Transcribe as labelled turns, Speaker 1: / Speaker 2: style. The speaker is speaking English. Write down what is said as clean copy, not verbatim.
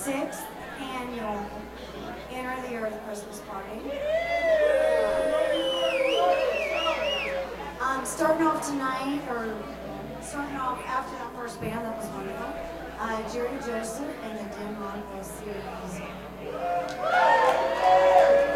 Speaker 1: 6th annual Enter the Earth Christmas Party. Starting off tonight, or starting off after that first band, that was wonderful. Jerry Joseph and the Dim Rockwell Series.